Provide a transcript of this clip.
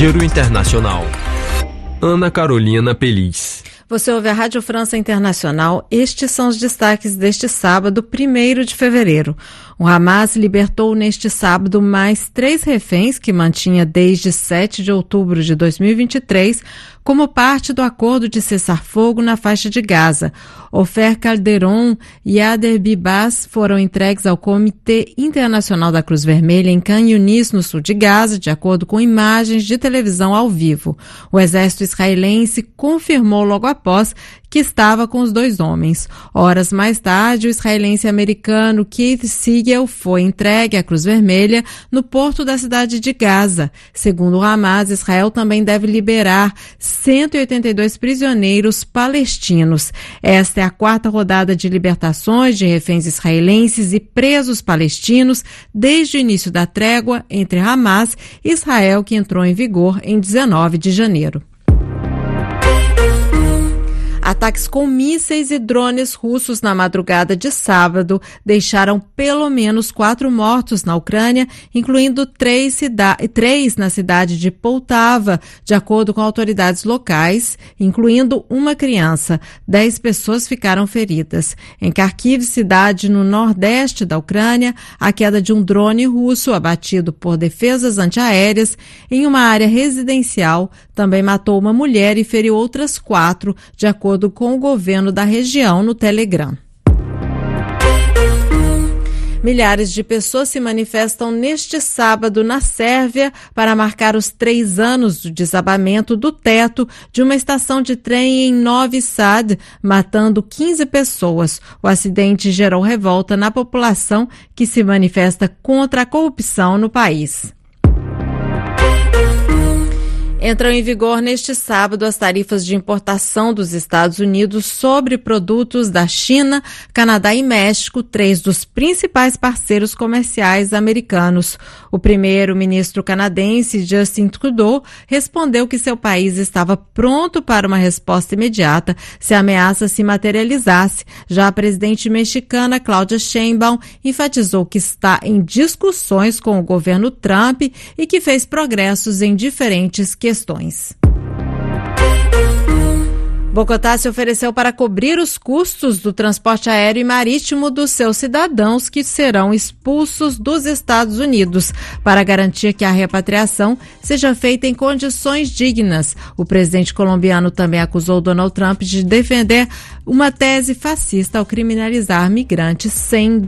Giro Internacional. Ana Carolina Peliz. Você ouve a Rádio França Internacional. Estes são os destaques deste sábado, 1º de fevereiro. O Hamas libertou neste sábado mais 3 reféns que mantinha desde 7 de outubro de 2023 como parte do acordo de cessar-fogo na faixa de Gaza. Ofer Calderon e Yader Bibas foram entregues ao Comitê Internacional da Cruz Vermelha em Khan Yunis, no sul de Gaza, de acordo com imagens de televisão ao vivo. O exército israelense confirmou logo após que estava com os 2 homens. Horas mais tarde, o israelense americano Keith Siegel foi entregue à Cruz Vermelha no porto da cidade de Gaza. Segundo o Hamas, Israel também deve liberar 182 prisioneiros palestinos. Esta é a 4ª rodada de libertações de reféns israelenses e presos palestinos desde o início da trégua entre Hamas e Israel, que entrou em vigor em 19 de janeiro. Ataques com mísseis e drones russos na madrugada de sábado deixaram pelo menos 4 mortos na Ucrânia, incluindo 3 na cidade de Poltava, de acordo com autoridades locais, incluindo uma criança. 10 pessoas ficaram feridas. Em Kharkiv, cidade no nordeste da Ucrânia, a queda de um drone russo abatido por defesas antiaéreas em uma área residencial também matou uma mulher e feriu outras 4, de acordo com o governo da região no Telegram. Milhares de pessoas se manifestam neste sábado na Sérvia para marcar os 3 anos do desabamento do teto de uma estação de trem em Novi Sad, matando 15 pessoas. O acidente gerou revolta na população que se manifesta contra a corrupção no país. Entram em vigor neste sábado as tarifas de importação dos Estados Unidos sobre produtos da China, Canadá e México, 3 dos principais parceiros comerciais americanos. O primeiro-ministro canadense, Justin Trudeau, respondeu que seu país estava pronto para uma resposta imediata se a ameaça se materializasse. Já a presidente mexicana, Claudia Sheinbaum, enfatizou que está em discussões com o governo Trump e que fez progressos em diferentes questões. Bogotá se ofereceu para cobrir os custos do transporte aéreo e marítimo dos seus cidadãos que serão expulsos dos Estados Unidos, para garantir que a repatriação seja feita em condições dignas. O presidente colombiano também acusou Donald Trump de defender uma tese fascista ao criminalizar migrantes sem